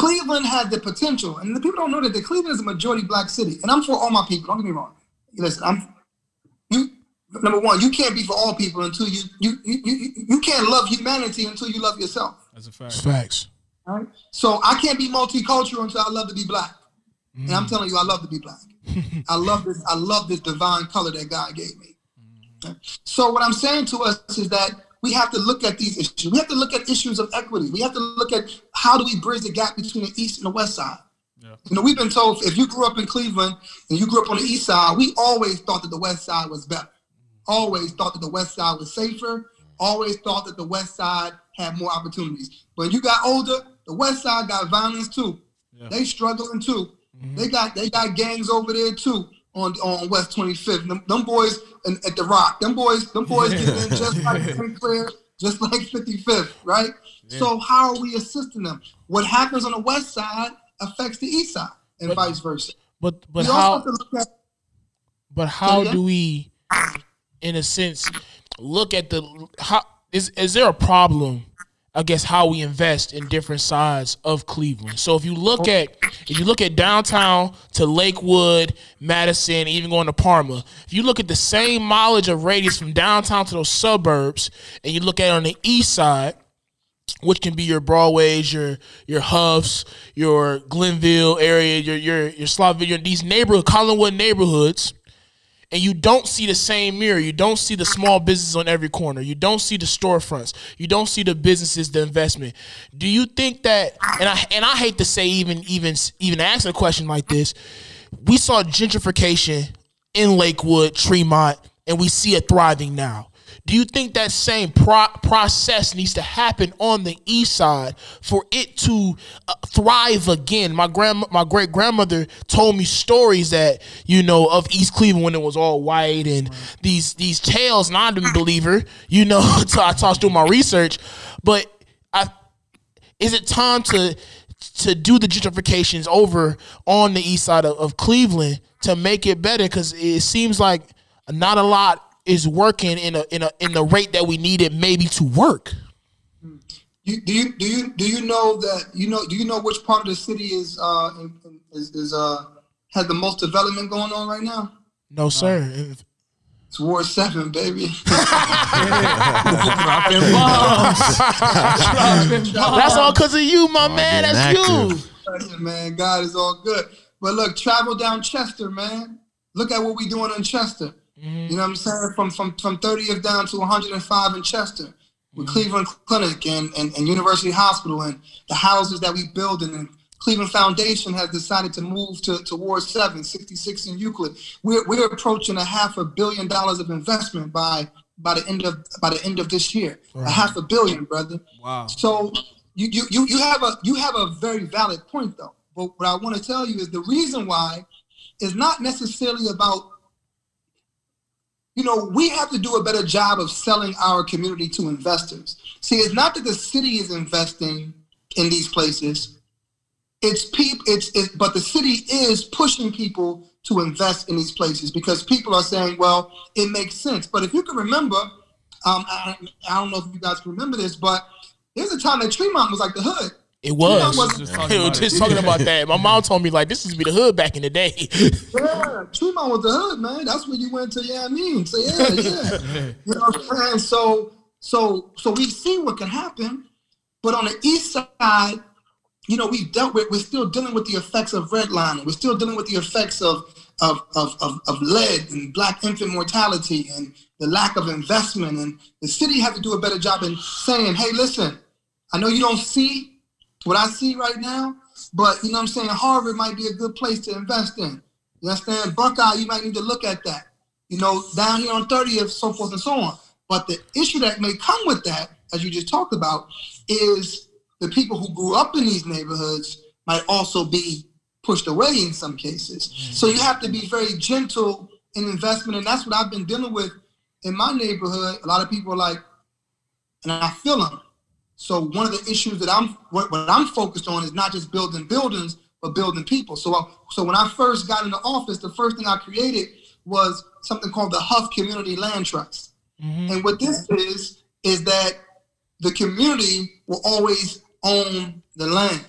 Cleveland had the potential, and the people don't know that the Cleveland is a majority black city. And I'm for all my people. Don't get me wrong. Listen, number one, you can't be for all people until you can't love humanity until you love yourself. That's a fact. Facts. All right? So I can't be multicultural until I love to be black. And I'm telling you, I love to be black. I love this divine color that God gave me. Okay? So what I'm saying to us is that we have to look at these issues. We have to look at issues of equity. We have to look at how do we bridge the gap between the East and the West side. Yeah. You know, we've been told if you grew up in Cleveland and you grew up on the East side, we always thought that the West side was better. Always thought that the West side was safer. Always thought that the West side had more opportunities. When you got older, the West side got violence too. Yeah. They struggling too. Mm-hmm. They got gangs over there too on West 25th. Them boys at the Rock. Them boys get in just like St. Clair, just like 55th, right? Yeah. So how are we assisting them? What happens on the West side affects the East side, and vice versa. But how do we, in a sense, look at is there a problem, I guess, how we invest in different sides of Cleveland? So if you look at downtown to Lakewood, Madison, even going to Parma, if you look at the same mileage of radius from downtown to those suburbs, and you look at it on the east side, which can be your Broadways, your Huffs, your Glenville area, your Slavic, these Collinwood neighborhoods, and you don't see the same mirror. You don't see the small businesses on every corner. You don't see the storefronts. You don't see the businesses, the investment. Do you think that? And I hate to say even answer a question like this. We saw gentrification in Lakewood, Tremont, and we see it thriving now. Do you think that same process needs to happen on the east side for it to thrive again? My great grandmother told me stories that, of East Cleveland when it was all white and these tales, and I didn't believe her, until I talked through my research. But is it time to do the gentrifications over on the east side of Cleveland to make it better? Because it seems like not a lot is working in the rate that we need it maybe to work. Do you know that do you know which part of the city is has the most development going on right now? No, sir. It's Ward 7, baby. Dropping bombs. That's all because of you, my man. That's active. you. Man, God is all good. But look, travel down Chester, man. Look at what we doing in Chester. Mm-hmm. You know what I'm saying? From 30th down to 105 in Chester with Cleveland Clinic and University Hospital and the houses that we build and Cleveland Foundation has decided to move to Ward 7, 66 in Euclid. We're approaching $500 million of investment by the end of this year. Right. $500 million, brother. Wow. So you have a very valid point though. But what I want to tell you is the reason why is not necessarily about, we have to do a better job of selling our community to investors. See, it's not that the city is investing in these places. But the city is pushing people to invest in these places because people are saying, well, it makes sense. But if you can remember, I don't know if you guys can remember this, but there's a time that Tremont was like the hood. It was. Just talking about that. My mom told me, this used to be the hood back in the day. Yeah, Tremont was the hood, man. That's where you went to, So, yeah. You know what I'm saying? So we see what can happen. But on the east side, we're still dealing with the effects of redlining. We're still dealing with the effects of lead and black infant mortality and the lack of investment. And the city has to do a better job in saying, hey, listen, I know you don't see what I see right now, but Harvard might be a good place to invest in. You understand? Buckeye, you might need to look at that. Down here on 30th, so forth and so on. But the issue that may come with that, as you just talked about, is the people who grew up in these neighborhoods might also be pushed away in some cases. Mm-hmm. So you have to be very gentle in investment, and that's what I've been dealing with in my neighborhood. A lot of people are like, and I feel them. So one of the issues that what I'm focused on is not just building buildings, but building people. So when I first got into office, the first thing I created was something called the Huff Community Land Trust. Mm-hmm. And what this is that the community will always own the land.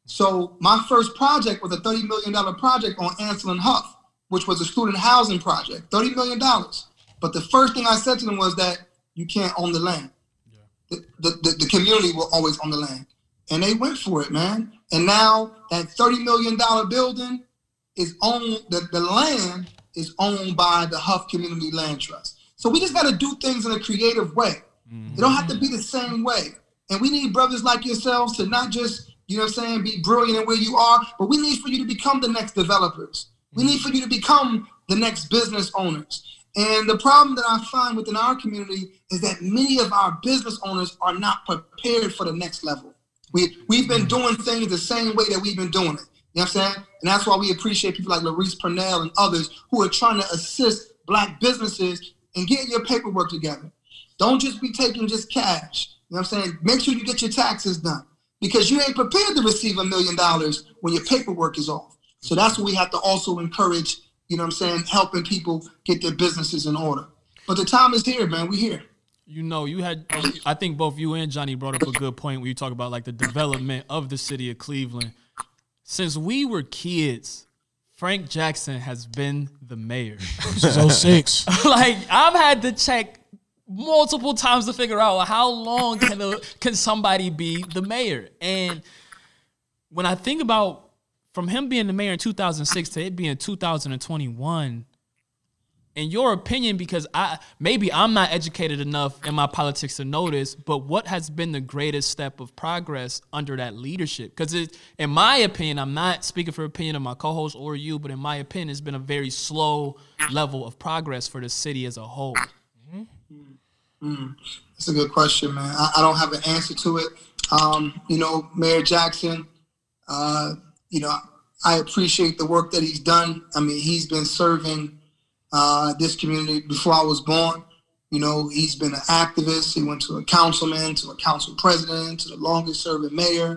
So my first project was a $30 million project on Ansel and Huff, which was a student housing project, $30 million. But the first thing I said to them was that you can't own the land. Yeah. The community will always own the land. And they went for it, man. And now that $30 million building is owned, the land is owned by the Huff Community Land Trust. So we just got to do things in a creative way. It don't have to be the same way. And we need brothers like yourselves to not just, you know what I'm saying, be brilliant in where you are, but we need for you to become the next developers. We need for you to become the next business owners. And the problem that I find within our community is that many of our business owners are not prepared for the next level. We've been doing things the same way that we've been doing it. You know what I'm saying? And that's why we appreciate people like Laurice Purnell and others who are trying to assist Black businesses in getting your paperwork together. Don't just be taking just cash. You know what I'm saying? Make sure you get your taxes done because you ain't prepared to receive $1 million when your paperwork is off. So that's what we have to also encourage, you know what I'm saying, helping people get their businesses in order. But the time is here, man. We here. You know, I think both you and Johnny brought up a good point when you talk about like the development of the city of Cleveland. Since we were kids, Frank Jackson has been the mayor. Since 06. Like, I've had to check multiple times to figure out how long can somebody be the mayor. And when I think about from him being the mayor in 2006 to it being 2021, in your opinion, because I'm not educated enough in my politics to know this, but what has been the greatest step of progress under that leadership? Because in my opinion, I'm not speaking for opinion of my co-host or you, but in my opinion, it's been a very slow level of progress for the city as a whole. That's a good question, man. I don't have an answer to it. You know, Mayor Jackson, you know, I appreciate the work that he's done. I mean, he's been serving this community before I was born. You know, he's been an activist. He went to a councilman, to a council president, to the longest serving mayor.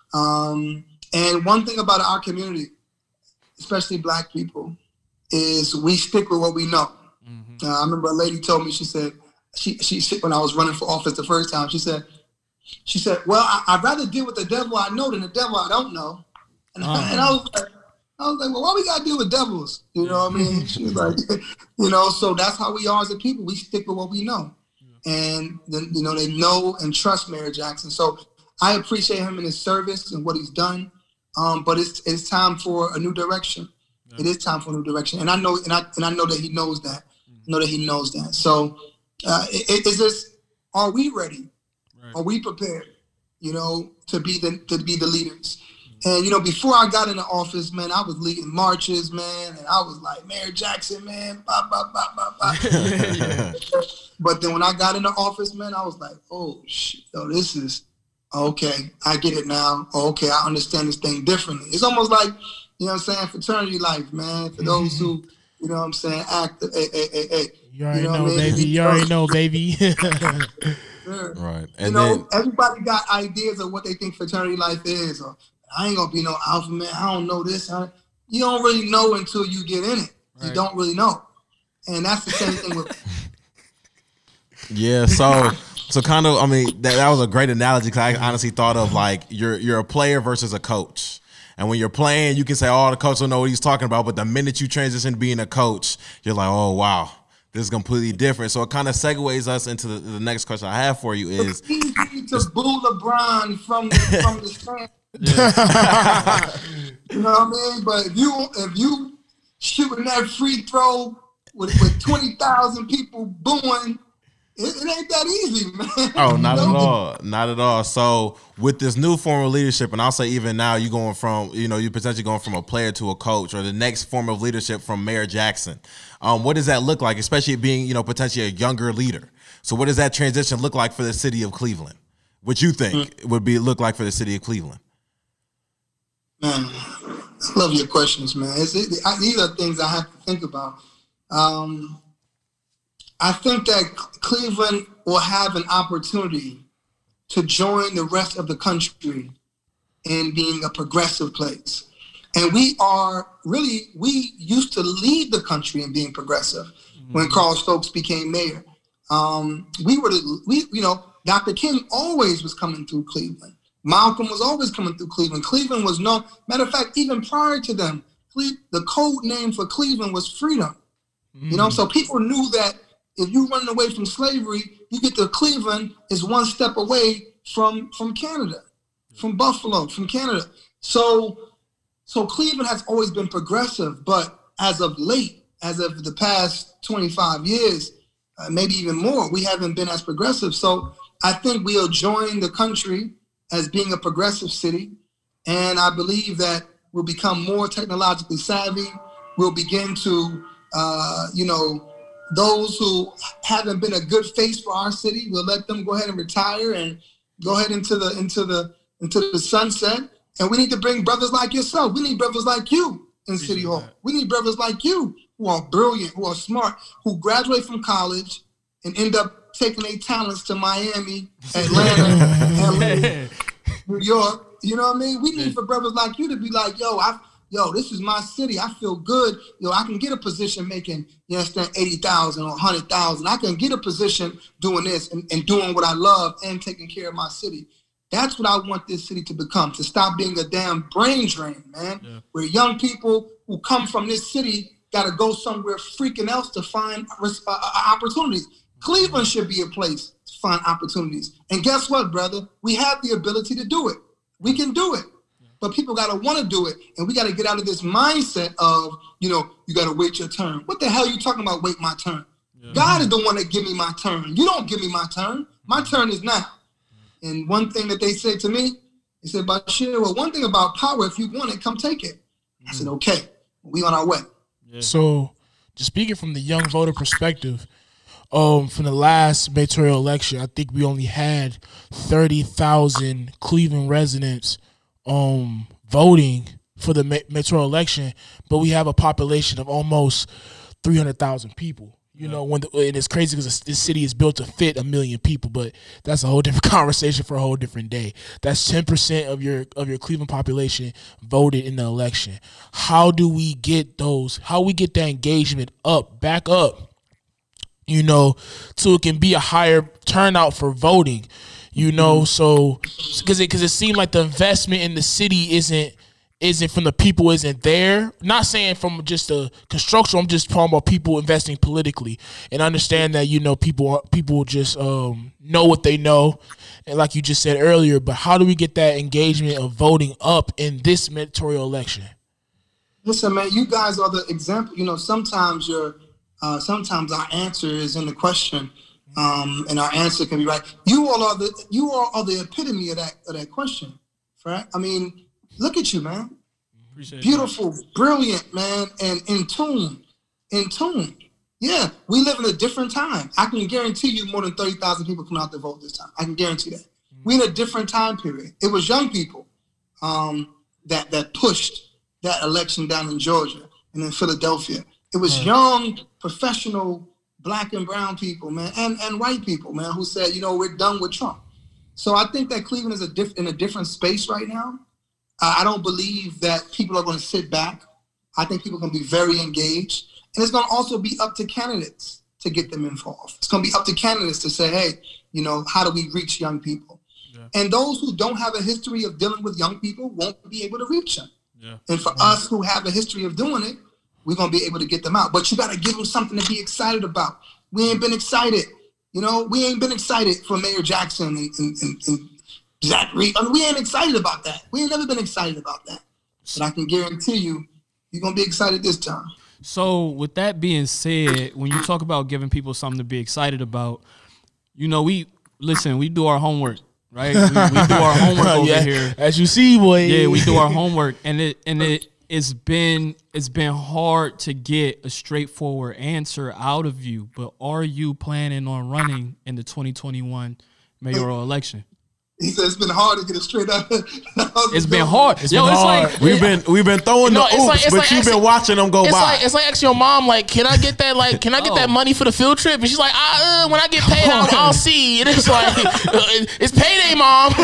And one thing about our community, especially Black people, is we stick with what we know. I remember a lady told me, she said, she when I was running for office the first time, she said, well, I'd rather deal with the devil I know than the devil I don't know. And I was like, well, why we gotta deal with devils? You know what I mean? She was like, you know, so that's how we are as a people. We stick with what we know. And then, you know, they know and trust Mayor Jackson. So I appreciate him in his service and what he's done. But it's time for a new direction. Yeah. It is time for a new direction. And I know that he knows that. I know that he knows that. So it's just, are we ready? Right. Are we prepared, you know, to be the leaders? And, you know, before I got into office, man, I was leading marches, man. And I was like, Mayor Jackson, man, bop, bop, bop, bop, bop. Yeah. But then when I got into office, man, I was like, oh, shit, this is, okay, I get it now. Okay, I understand this thing differently. It's almost like, you know what I'm saying, fraternity life, man. For those who, you know what I'm saying, act, hey. You already know, baby. You already know, baby. Sure. Right. And you know, everybody got ideas of what they think fraternity life is. Or, I ain't gonna be no alpha man. I don't know this. You don't really know until you get in it. Right. You don't really know. And that's the same thing with. Yeah. So kind of, I mean, that was a great analogy because I honestly thought of like you're a player versus a coach. And when you're playing, you can say, oh, the coach don't know what he's talking about. But the minute you transition to being a coach, you're like, oh, wow. This is completely different. So it kind of segues us into the next question I have for you is... It's easy to boo LeBron from the stand. Yeah. You know what I mean? But if you shooting that free throw with 20,000 people booing, it ain't that easy, man. Oh, not at all. Not at all. So with this new form of leadership, and I'll say even now you going from, you know, you potentially going from a player to a coach or the next form of leadership from Mayor Jackson. What does that look like, especially being, you know, potentially a younger leader? So what does that transition look like for the city of Cleveland? What you think would look like for the city of Cleveland? Man, I love your questions, man. These are things I have to think about. I think that Cleveland will have an opportunity to join the rest of the country in being a progressive place. And we used to lead the country in being progressive when Carl Stokes became mayor. You know, Dr. King always was coming through Cleveland. Malcolm was always coming through Cleveland. Cleveland was known. Matter of fact, even prior to them, the code name for Cleveland was freedom. You know, so people knew that if you run away from slavery, you get to Cleveland is one step away from Canada, from Buffalo, from Canada. So Cleveland has always been progressive, but as of late, as of the past 25 years, maybe even more, we haven't been as progressive. So I think we'll join the country as being a progressive city. And I believe that we'll become more technologically savvy. We'll begin to, those who haven't been a good face for our city, we'll let them go ahead and retire and go ahead into the sunset. And we need to bring brothers like yourself. We need brothers like you in City Hall. We need brothers like you who are brilliant, who are smart, who graduate from college and end up taking their talents to Miami, Atlanta, LA, New York. You know what I mean? We need for brothers like you to be like, yo, this is my city. I feel good. I can get a position making, you understand, 80,000 or 100,000. I can get a position doing this and doing what I love and taking care of my city. That's what I want this city to become, to stop being a damn brain drain, man, where young people who come from this city got to go somewhere freaking else to find opportunities. Cleveland should be a place to find opportunities. And guess what, brother? We have the ability to do it. We can do it. But people got to want to do it. And we got to get out of this mindset of, you got to wait your turn. What the hell are you talking about, wait my turn? Yeah. God is the one that give me my turn. You don't give me my turn. My turn is now. And one thing that they said to me, they said, Bashir, well, one thing about power, if you want it, come take it. I said, okay, we on our way. Yeah. So just speaking from the young voter perspective, from the last mayoral election, I think we only had 30,000 Cleveland residents voting for the mayoral election, but we have a population of almost 300,000 people. And it's crazy because this city is built to fit 1 million people, but that's a whole different conversation for a whole different day. That's 10% of your Cleveland population voted in the election. How do we get that engagement back up, so it can be a higher turnout for voting, so because it seemed like the investment in the city isn't from the people, isn't there. Not saying from just the construction, I'm just talking about people investing politically and understand that, people just know what they know. And like you just said earlier, but how do we get that engagement of voting up in this mayoral election? Listen, man, you guys are the example. Sometimes sometimes our answer is in the question, and our answer can be right. You all are the epitome of that question, right? I mean, look at you, man. Appreciate beautiful, brilliant, man, and in tune. Yeah, we live in a different time. I can guarantee you more than 30,000 people come out to vote this time. I can guarantee that. We're in a different time period. It was young people that pushed that election down in Georgia and in Philadelphia. It was young, professional, black and brown people, man, and white people, man, who said, we're done with Trump. So I think that Cleveland is in a different space right now. I don't believe that people are going to sit back. I think people are going to be very engaged. And it's going to also be up to candidates to get them involved. It's going to be up to candidates to say, hey, how do we reach young people? Yeah. And those who don't have a history of dealing with young people won't be able to reach them. Yeah. And for us who have a history of doing it, we're going to be able to get them out. But you got to give them something to be excited about. We ain't been excited. We ain't been excited for Mayor Jackson and Zach Reed. I mean, we ain't excited about that. We ain't never been excited about that. But I can guarantee you, you're going to be excited this time. So with that being said, when you talk about giving people something to be excited about, we do our homework, right? We do our homework over here. As you see, boy. Yeah, we do our homework, and it's been hard to get a straightforward answer out of you. But are you planning on running in the 2021 mayoral election? He said it's been hard to get it straight out. It's been hard. It's hard. We've been throwing the oops, but you've been watching them go by. It's like asking your mom, can I get that? Can I get that money for the field trip? And she's like, when I get paid, I'll see. And it's like, it's payday, mom.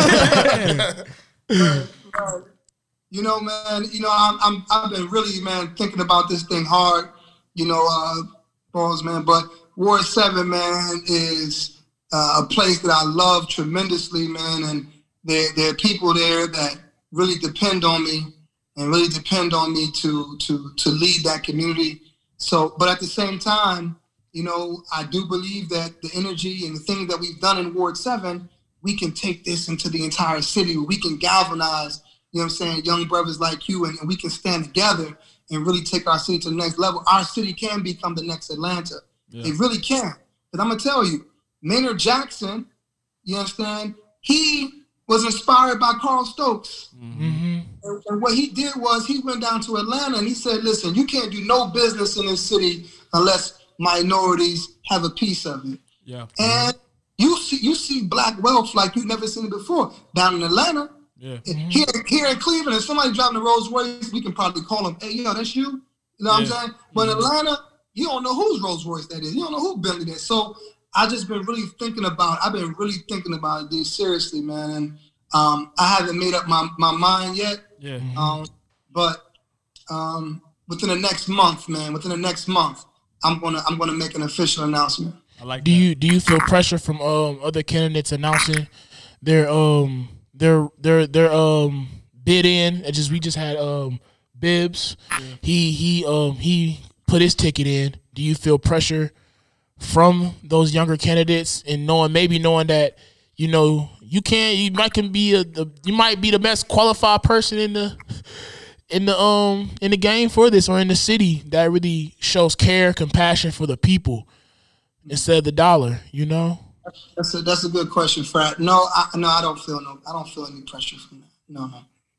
Man. I've been really, man, thinking about this thing hard. Balls, man. But Ward 7, man, is a place that I love tremendously, man, there are people there that really depend on me and really depend on me to lead that community. So, but at the same time, you know, I do believe that the energy and the things that we've done in Ward 7, we can take this into the entire city. We can galvanize, you know what I'm saying, young brothers like you, and we can stand together and really take our city to the next level. Our city can become the next Atlanta. Yeah. It really can. But I'm going to tell you, Maynard Jackson, you understand, he was inspired by Carl Stokes. Mm-hmm. And what he did was he went down to Atlanta and he said, listen, you can't do no business in this city unless minorities have a piece of it. Yeah. And you see black wealth like you've never seen it before. Down in Atlanta, here in Cleveland, if somebody driving a Rolls Royce, we can probably call them, hey, yo, that's you. You know what I'm saying? But in Atlanta, you don't know whose Rolls Royce that is. You don't know who Bentley that is. So I've been really thinking about it seriously, man. And I haven't made up my mind yet. Yeah. But within the next month, I'm gonna make an official announcement. I like. Do you feel pressure from other candidates announcing their bid in? We just had Bibbs. Yeah. He put his ticket in. Do you feel pressure from those younger candidates and knowing that, you know, you might be the best qualified person in the game for this, or in the city, that really shows care, compassion for the people instead of the dollar, you know? That's a good question, Frat. No, I don't feel any pressure from that. No.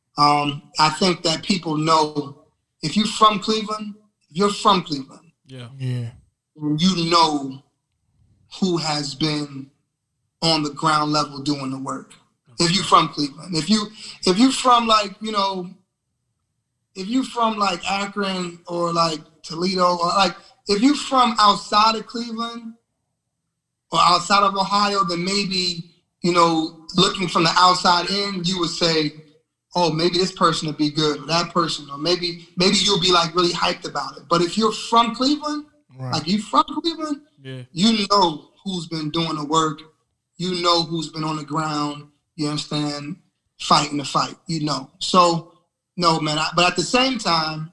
I think that people know if you're from Cleveland, yeah, you know who has been on the ground level doing the work. If you're from Cleveland, if you from like, you know, if you from like Akron or like Toledo, or like if you from outside of Cleveland or outside of Ohio, then maybe, you know, looking from the outside in, you would say, oh, maybe this person would be good, or that person, or maybe you'll be like really hyped about it. But if you're from Cleveland, right, like you from Cleveland, yeah, you know who's been doing the work, you know who's been on the ground, you understand, fighting the fight, you know. So no, man. But at the same time,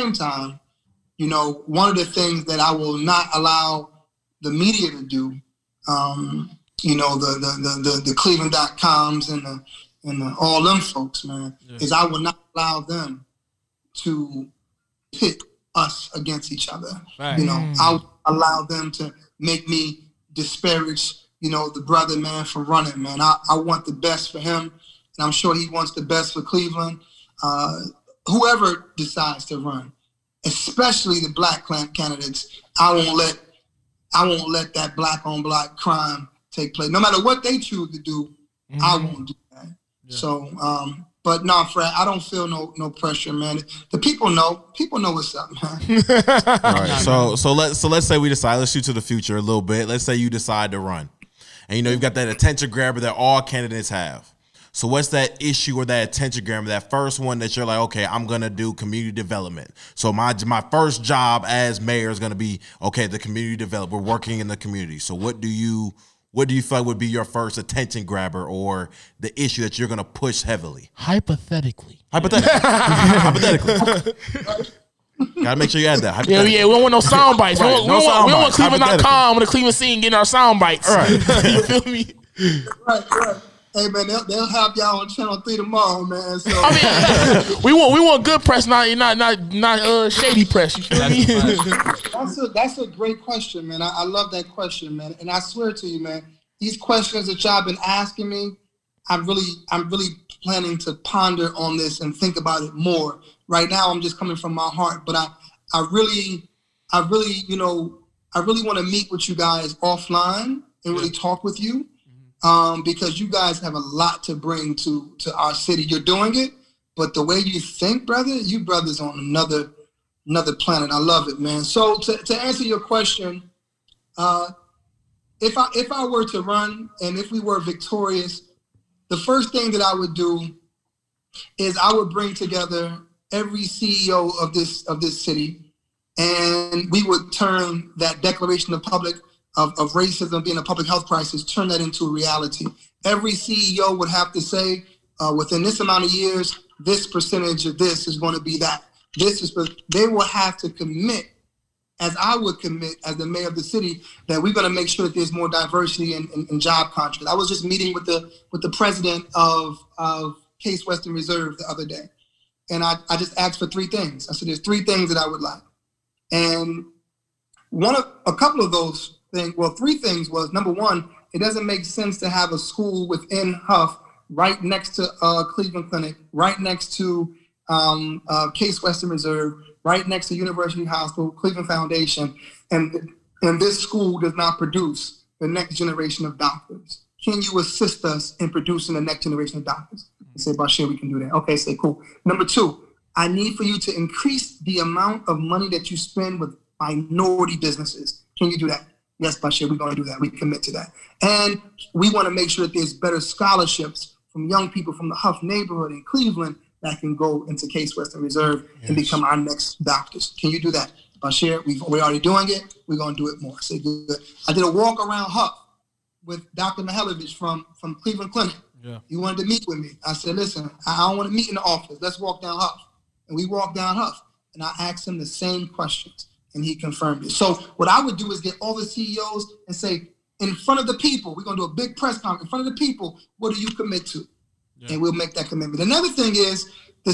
you know, one of the things that I will not allow the media to do, you know, the Cleveland.coms and all them folks, man, yeah, is I will not allow them to pit us against each other. Right. You know, I'll allow them to make me disparage, you know, the brother, man, for running, man. I want the best for him, and I'm sure he wants the best for Cleveland. Whoever decides to run, especially the black candidates, I won't let that black on black crime take place. No matter what they choose to do, I won't do that. Yeah. So, but no, Fred, I don't feel no pressure, man. The people know what's up, man. All right, so let's say we decide, let's shoot to the future a little bit. Let's say you decide to run, and you know you've got that attention grabber that all candidates have. So what's that issue or that attention grabber, that first one that you're like, okay, I'm gonna do community development. So my first job as mayor is gonna be, okay, the community developer, working in the community. So what do you feel like would be your first attention grabber or the issue that you're gonna push heavily? Hypothetically. Gotta make sure you add that. Yeah, we don't want no sound bites. Right. We don't want Cleveland.com with the Cleveland scene getting our sound bites. All right. You feel me? Right. Hey man, they'll have y'all on Channel 3 tomorrow, man. So I mean, we want good press, not shady press. You feel me? That's a great question, man. I love that question, man. And I swear to you, man, these questions that y'all been asking me, I'm really planning to ponder on this and think about it more. Right now, I'm just coming from my heart, but I really want to meet with you guys offline and really talk with you. Because you guys have a lot to bring to our city. You're doing it, but the way you think, brother, you brothers on another planet. I love it, man. So to answer your question, if I were to run and if we were victorious, the first thing that I would do is I would bring together every CEO of this city, and we would turn that declaration of racism being a public health crisis, turn that into a reality. every CEO would have to say, within this amount of years, this percentage of this is going to be that. They will have to commit, as I would commit as the mayor of the city, that we're going to make sure that there's more diversity in job contracts. I was just meeting with the president of Case Western Reserve the other day, and I just asked for 3 things. I said, there's 3 things that I would like. And a couple of those things, 3 things was, number one, it doesn't make sense to have a school within Huff right next to Cleveland Clinic, right next to Case Western Reserve, right next to University Hospital, Cleveland Foundation, and this school does not produce the next generation of doctors. Can you assist us in producing the next generation of doctors? I say, Bashir, we can do that. Okay, say, cool. Number 2, I need for you to increase the amount of money that you spend with minority businesses. Can you do that? Yes, Bashir, we're going to do that. We commit to that. And we want to make sure that there's better scholarships from young people from the Huff neighborhood in Cleveland that can go into Case Western Reserve and become our next doctors. Can you do that? Bashir, we're already doing it. We're going to do it more. Say good. I did a walk around Huff with Dr. Mihailovich from Cleveland Clinic. Yeah. He wanted to meet with me. I said, listen, I don't want to meet in the office. Let's walk down Huff. And we walked down Huff. And I asked him the same questions. And he confirmed it. So what I would do is get all the CEOs and say, in front of the people, we're going to do a big press conference. In front of the people, what do you commit to? Yeah. And we'll make that commitment. Another thing is,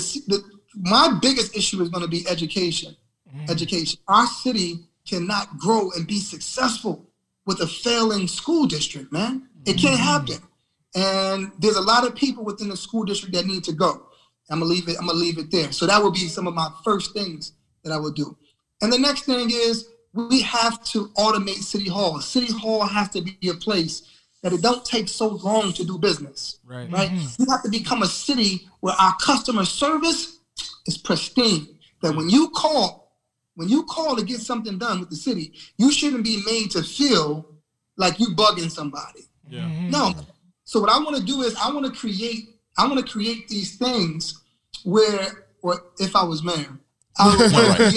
my biggest issue is going to be education. Education. Our city cannot grow and be successful with a failing school district, man. It can't happen. And there's a lot of people within the school district that need to go. I'm gonna leave it there. So that would be some of my first things that I would do. And the next thing is, we have to automate City Hall. City Hall has to be a place that it don't take so long to do business. Right? We have to become a city where our customer service is pristine. That when you call to get something done with the city, you shouldn't be made to feel like you bugging somebody. Yeah. No. So what I want to do is I want to create these things where, or if I was mayor, I would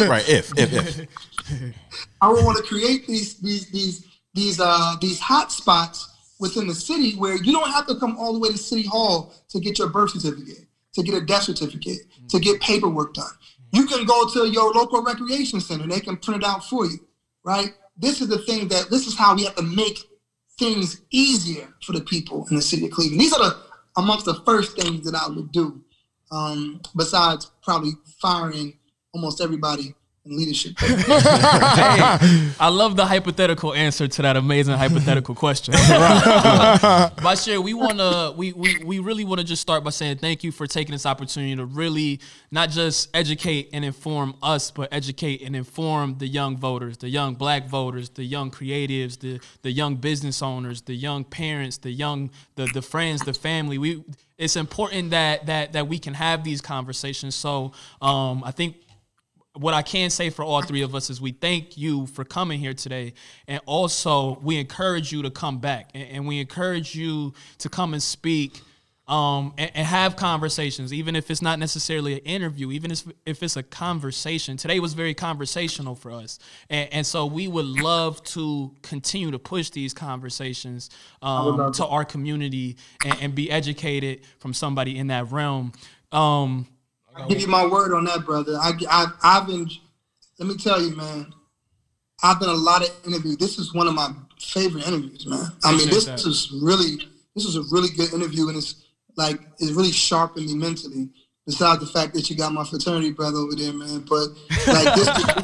want to create these hot spots within the city where you don't have to come all the way to City Hall to get your birth certificate, to get a death certificate, to get paperwork done. You can go to your local recreation center. They can print it out for you, right? This is how we have to make things easier for the people in the city of Cleveland. These are amongst the first things that I would do, besides probably firing almost everybody in leadership. Hey, I love the hypothetical answer to that amazing hypothetical question. Bashir, we really want to just start by saying thank you for taking this opportunity to really not just educate and inform us, but educate and inform the young voters, the young Black voters, the young creatives, the young business owners, the young parents, the friends, the family. It's important that we can have these conversations. So I think what I can say for all 3 of us is we thank you for coming here today. And also we encourage you to come back and we encourage you to come and speak and have conversations, even if it's not necessarily an interview, even if it's a conversation. Today was very conversational for us. And so we would love to continue to push these conversations to our community and be educated from somebody in that realm. I'll give you my word on that, brother. I've been, let me tell you, man, I've done a lot of interviews. This is one of my favorite interviews, man. I mean, this was a really good interview, and it's really sharpened me mentally, besides the fact that you got my fraternity brother over there, man. But like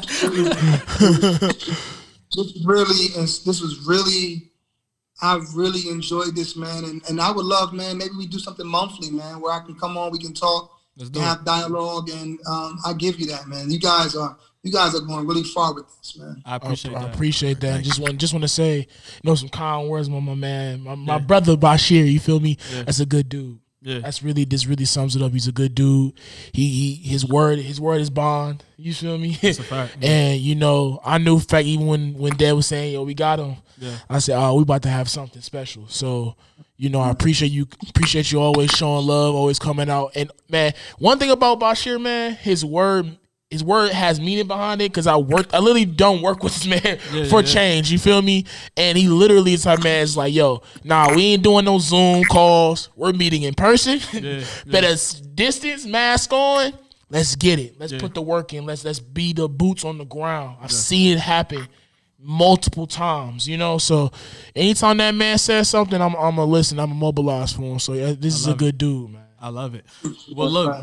I really enjoyed this, man. And I would love, man, maybe we do something monthly, man, where I can come on, we can talk, and have dialogue, and I give you that, man. You guys are going really far with this, man. I appreciate that. Just want to say, some kind words, my man, my brother Bashir. You feel me? Yeah. That's a good dude. Yeah. This really sums it up. He's a good dude. His word is bond. You feel me? That's a fact. And I knew, in fact, even when Dad was saying, "Yo, we got him," I said, "Oh, we about to have something special." So, I appreciate you always showing love, always coming out. And man, one thing about Bashir, man, his word his word has meaning behind it because I literally don't work with this man for change. You feel me? And he literally is type man is like, yo, nah, we ain't doing no Zoom calls. We're meeting in person. Better distance, mask on. Let's get it. Let's put the work in. Let's be the boots on the ground. I've seen it happen multiple times, you know. So anytime that man says something, I'm gonna listen. I'm gonna mobilize for him. So yeah, this is a good dude, man. I love it. Well, look,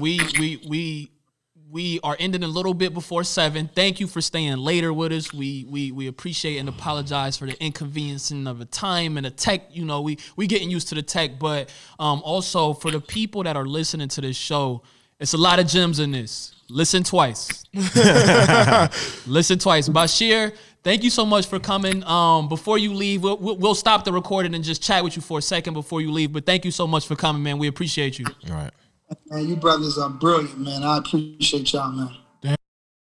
we are ending a little bit before 7. Thank you for staying later with us. We appreciate and apologize for the inconveniencing of the time and the tech. You know, we getting used to the tech, but also for the people that are listening to this show, it's a lot of gems in this. Listen twice. Listen twice. Bashir, thank you so much for coming. Before you leave, we'll stop the recording and just chat with you for a second before you leave. But thank you so much for coming, man. We appreciate you. All right. Man, you brothers are brilliant, man. I appreciate y'all, man.